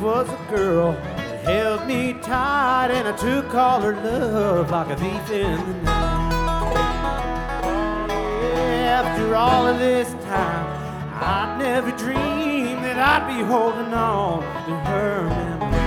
was a girl that held me tight, and I took all her love like a thief in the night. After all of this time, I'd never dreamed that I'd be holding on to her memory.